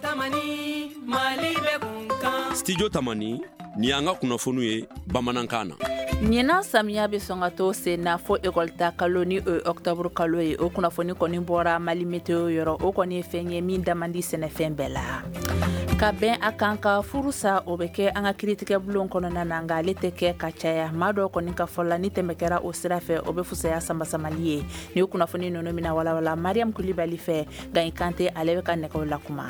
Tamani Mali be kunkan. Studio Tamani ni anga kunafonu ye bamanankan na. Ɲinan samiya be sɔn ka to sen na fo école kalo ni octobre kalo ye o kunnafoni kɔni bɔra Mali météo yɔrɔ o kɔni ye fɛn ye min damandi sɛnɛfɛn bɛɛ la. Ka bɛn a kan ka furu sa o bɛ kɛ an ka kiritigɛ bulon kɔnɔna na nka ale tɛ kɛ ka caya maa dɔw kɔni ka fɔla ni tɛmɛ kɛra o sira fɛ o bɛ fusaya sambasamali ye ni kunnafoni ninnu mina walawala Mariam Kulibali fɛ Gayi Kante ale bɛ ka nɛgɛw la kuma.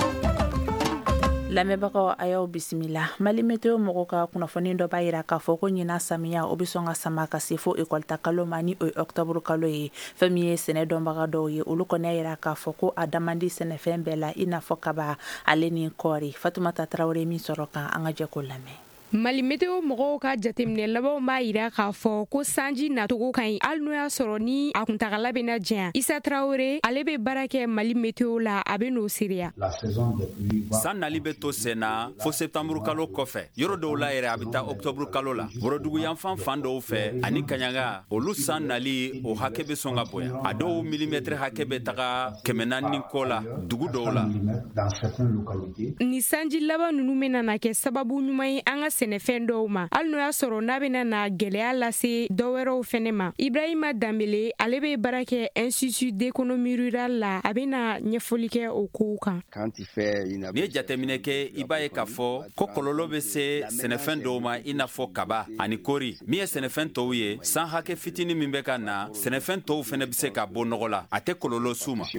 Lamɛnbagaw a y'aw bisimila. Mali météo mɔgɔw ka kunnafoni dɔ b'a yira k'a fɔ ko ɲinan samiya o bɛ sɔn ka sama ka se fo école kalo ma ni octobre kalo ye fɛn min ye sɛnɛ dɔnbaga dɔw ye olu kɔni y'a yira k'a fɔ ko a damandi sɛnɛfɛn bɛɛ la i n'a fɔ kaba ale ni kɔɔri. Fatumata Tarawele min sɔrɔ kan an ka jɛ k'o lamɛn. Mali météo mɔgɔw ka jateminɛ labanw b'a yira k'a fɔ ko sanji natogo ka ɲi hali n'o y'a sɔrɔ ni a kuntagala bɛna janya. Isa Traoré ale bɛ baara kɛ Mali météo la a bɛ n'o sereya. San nali bɛ to sen na fo septembre kalo kɔfɛ yɔrɔ dɔw la yɛrɛ a bɛ taa octobre kalo la bɔrɔdugu yanfan fan dɔw fɛ ani kaɲaga olu san nali o hakɛ bɛ sɔn ka bonya a dɔw milimètre hakɛ bɛ taga 400 kɔ la dugu dɔw la. Ni sanji laban ninnu bɛna na kɛ sababu ɲuman ye an ka sɛnɛfɛn dɔw ma hali n'o y'a sɔrɔ n'a bɛna na gɛlɛya lase dɔwɛrɛw fɛnɛ ma. Ibrahima Dambele ale bɛ baara kɛ Institut d'économie rurale la a bɛna ɲɛfɔli kɛ o kow kan. Ni ye jateminɛ kɛ i b'a ye k'a fɔ ko kɔlɔlɔ bɛ se sɛnɛfɛn dɔw ma i n'a fɔ kaba ani kori min ye sɛnɛfɛn tɔw ye san hakɛ fitinin min bɛ ka na sɛnɛfɛn tɔw fɛnɛ bɛ se ka bɔ nɔgɔ la a tɛ kɔlɔlɔ s'u ma.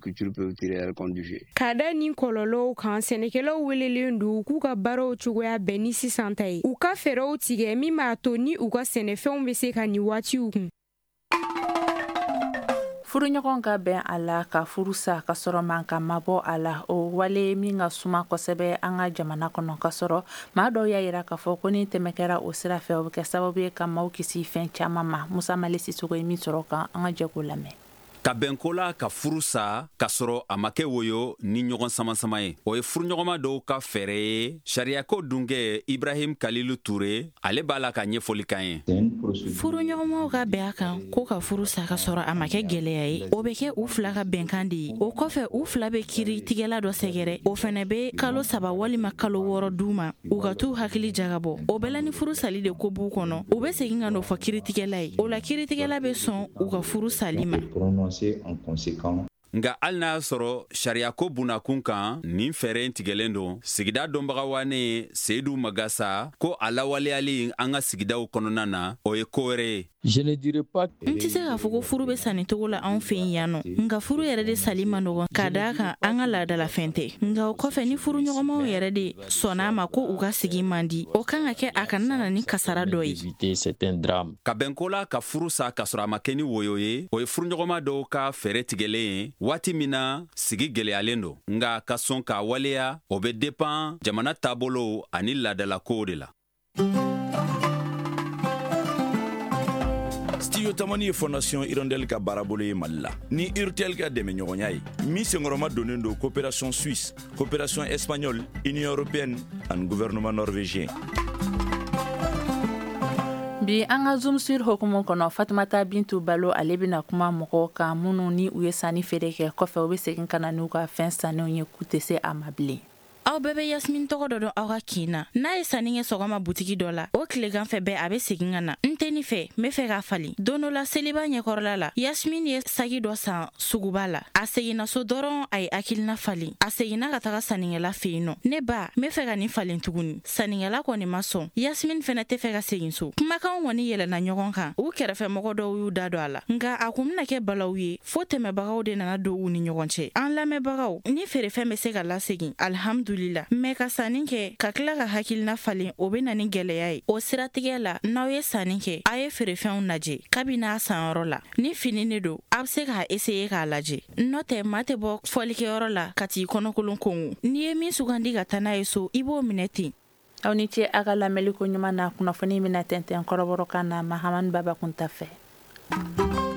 Ka da nin kɔlɔlɔw kan sɛnɛkɛlaw welelen don k'u ka baaraw cogoya bɛn ni sisan ta ye u ka fɛɛrɛw tigɛ min b'a to ni u ka sɛnɛfɛnw bɛ se ka nin waatiw kun. Furuɲɔgɔn ka bɛn a la ka furu sa ka sɔrɔ man ka mabɔ a la o wale min ka suma kosɛbɛ an ka jamana kɔnɔ ka sɔrɔ maa dɔw y'a yira k'a fɔ ko ni tɛmɛ kɛra o sira fɛ o bɛ kɛ sababu ye ka maaw kisi fɛn caman ma. Musa Male Sisoko ye min sɔrɔ kan an ka jɛ k'o lamɛn. Ka bɛnko la ka furu sa ka sɔrɔ a ma kɛ woyo ni ɲɔgɔn samasama ye o ye furuɲɔgɔnma dɔw ka fɛɛrɛ ye sariyako dunkɛ Ibrahim Kalilu Ture ale b'a la ka ɲɛfɔli kan ye. Furuɲɔgɔnmaw ka bɛn a kan ko ka furu sa ka sɔrɔ a ma kɛ gɛlɛya ye o bɛ kɛ u fila ka bɛnkan de ye o kɔfɛ u fila bɛ kiri tigɛla dɔ sɛgɛrɛ o fɛnɛ bɛ kalo 3 walima kalo 6 d'u ma u ka t'u hakili jagabɔ o bɛɛ la ni furu sali de ko b'u kɔnɔ u bɛ segin ka n'o fɔ kiritigɛla ye o la kiritigɛla bɛ sɔn u ka furu sali ma. En conséquent. Nga hali n'a sɔrɔ sariyako bunakun kan nin fɛɛrɛ in tigɛlen don sigida dɔnbaga wane Seydou Magasa ko a lawaleyali an ka sigidaw kɔnɔna na o ye ko wɛrɛ ye. Je ne dirais pas n tɛ se k'a fɔ ko furu bɛ sanni togo la anw fɛ yan nɔ nka furu yɛrɛ de sali man nɔgɔn ka d'a kan an ka laadalafɛn tɛ nka o kɔfɛ ni furu ɲɔgɔnmaw yɛrɛ de sɔnna ma ko u ka sigi man di o kan ka kɛ a kana na ni kasara dɔ ye. Ka bɛnko la ka furu sa ka sɔrɔ a ma kɛ ni woyo ye o ye furuɲɔgɔnma dɔw ka fɛɛrɛ tigɛlen ye waati min na sigi gɛlɛyalen don nka ka sɔn k'a waleya o bɛ dépend jamana taabolo ani laadalakow de la. Studio Tamani ye Fondation Hirondelle ka baarabolo ye Mali la ni URTL ka dɛmɛɲɔgɔnya ye min senkɔrɔma donnen don coopération suisse coopération espagnole union européenne ani gouvernement norvégien. Bi an ka Zoom sur hokumu kɔnɔ Fatumata Bintu Balo ale bɛna kuma mɔgɔw kan minnu ni u ye sanni feere kɛ kɔfɛ u bɛ segin ka na n'u ka fɛn sanniw ye k'u tɛ se a ma bilen. Aw bɛɛ bɛ Yasmin tɔgɔ dɔ dɔn aw ka kin na n'a ye sanni kɛ sɔgɔma butigi dɔ la o tilegan fɛ bɛɛ a bɛ segin ka na n tɛ nin fɛ n bɛ fɛ k'a fali don dɔ la seliba ɲɛkɔrɔla la Yasmin ye sagi dɔ san suguba la a seginna so dɔrɔn a ye hakilina fali a seginna ka taga sannikɛla fɛ yen nɔ ne ba n bɛ fɛ ka nin falen tuguni sannikɛla kɔni ma sɔn Yasmin fɛnɛ tɛ fɛ ka segin so kumakan kɔni yɛlɛnna ɲɔgɔn kan u kɛrɛfɛ mɔgɔ dɔw y'u da don a la nka a kun bɛna kɛ balawu ye fo tɛmɛbagaw de nana don u ni ɲɔgɔn cɛ an lamɛnbagaw ni feerefɛn bɛ se ka lasegin alhamdulila mɛ ka sanni kɛ ka tila ka hakilina falen o bɛ na ni gɛlɛya ye o siratigɛ la n'aw ye sanni kɛ a ye feerefɛnw lajɛ kabini a sanyɔrɔ la ni fini ne don a bɛ se k'a essayer k'a lajɛ n'o tɛ maa tɛ bɔ fɔlikɛyɔrɔ la ka t'i kɔnɔkolon kongo n'i ye min sugandi ka taa n'a ye so i b'o minɛ ten. Aw ni ce a ka lamɛnliko ɲuman na kunnafoni bɛna tɛntɛn kɔrɔbɔrɔ kan na Mahamani Baba Kunta fɛ.